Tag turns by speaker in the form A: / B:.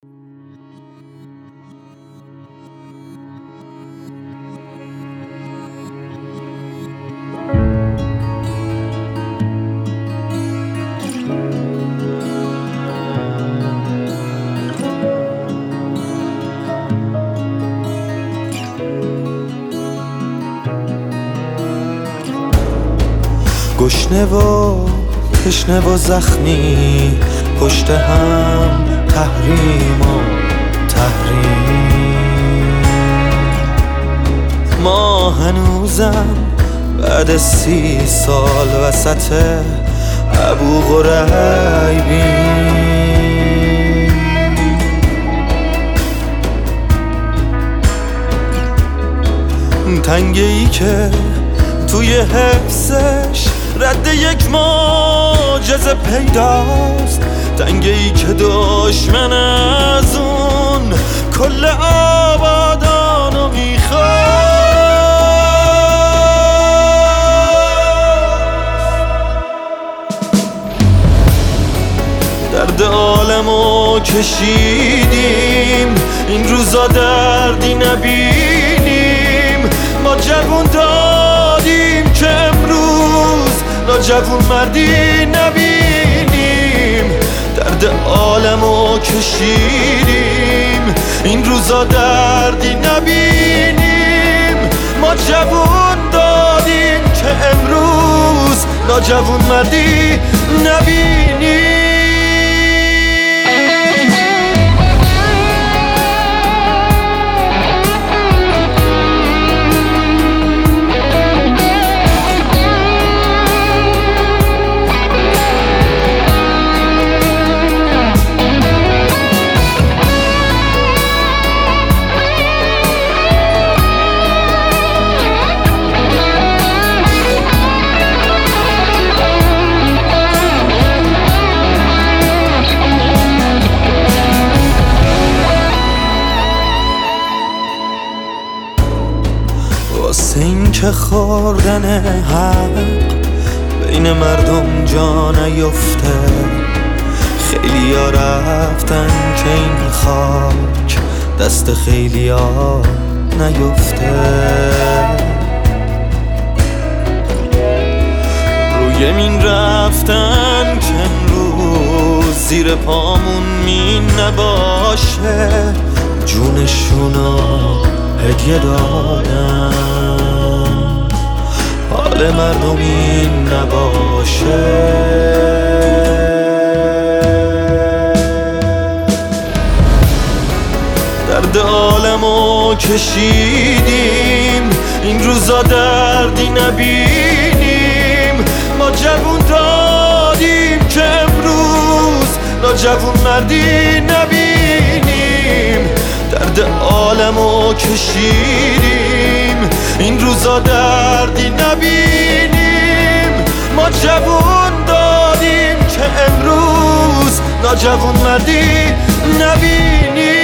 A: گشنه و تشنه و زخمی، پشت هم تحریم و تحریم. ما هنوزم بعد 30 سال وسط ابو غریبیم. تنگه ای که توی حفظش رد یک معجزه پیداست، تنگه ای که دشمن از اون کل آبادانو میخواست. درد عالمو کشیدیم، این روزا دردی نبینیم. ما جوون دادیم که امروز جوون مردی نبینیم. درد عالمو کشیدیم، این روزا دردی نبینیم. ما جوون دادیم که امروز جوون مردی نبینیم. واسه این که خوردن حق بین مردم جا نیفته، خیلی ها رفتن که این خاک دست خیلی ها نیفته. روی این رفتن که امروز زیر پامون مین نباشه، جونشونو هدیه دادن، حال مردم این نباشه. درد عالمو کشیدیم، این روزا دردی نبینیم. ما جوون دادیم که امروز جوون مردی نبینیم. درد عالمو کشیدیم، این روزا دردی نبینیم. ما جوون دادیم که امروز جوون مردی نبینیم.